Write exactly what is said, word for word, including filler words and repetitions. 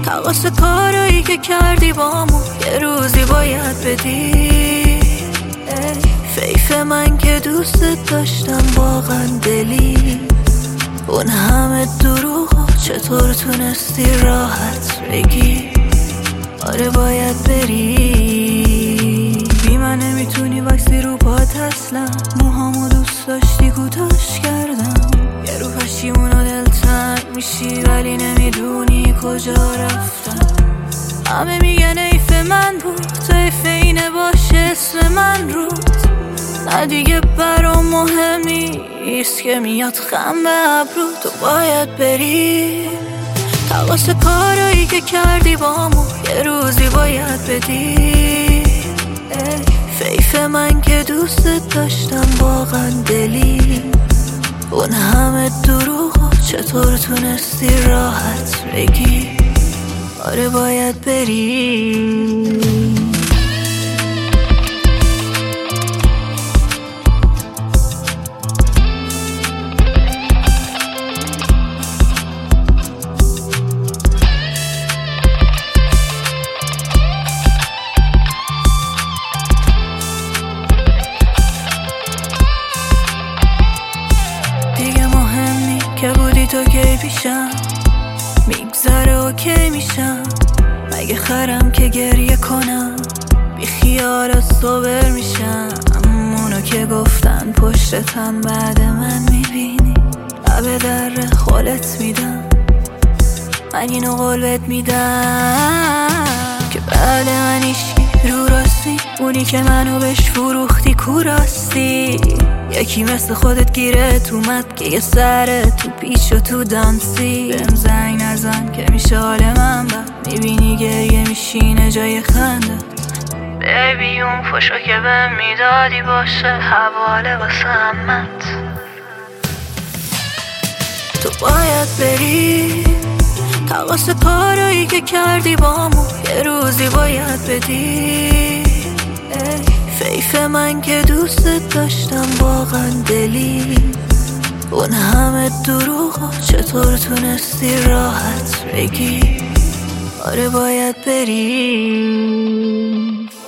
حواس کارایی که کردی بامو یه روزی باید بدی. فیف من که دوستت داشتم واقعا دلی، اون همه دروغو چطور تونستی راحت بگی؟ آره باید بری، بی من نمیتونی وکسی رو پات اصلا. موهامو دوست داشتی کوتاش کردم، یه رو پشیمون و دلتنگ میشی ولی نمیدونی کجا رفتم. همه میگن ایف من بود، تو ایف اینه باشه اسم من رود. نه دیگه برام مهم نیست که میاد خم به ابرو. تو باید بری، حواس کارایی که کردی بامو یه روزی باید بدی. فیف من که دوستت داشتم واقعا دلی، اون همه دروغو چطور تونستی راحت بگی؟ آره باید بری. که بودی تو کی پیشم، میگذره اوکی میشم. مگه خرم که گریه کنم، بی خیالت صبر میشم. اونو که گفتن پشتتم بعد من میبینی، لبه در خالت میدم. من اینو قولت میدم که بعد من ایشکی رو راستی، اونی که منو بهش فروختی کوراستی. یکی مثل خودت گیرت اومد که یه سره تو پیچ و تو دانسی. بهم زنگ نزن که میشه حال من بد، میبینی گریه میشینه جای خنده. بیبی اون فشو که بهم میدادی باشه حواله واسه همت. تو باید بری، حواس کارایی که کردی بامو یه روزی باید بدی. فیف من که دوستت داشتم واقعا دلی، اون همه دروغو چطور تونستی راحت بگی؟ آره باید بری.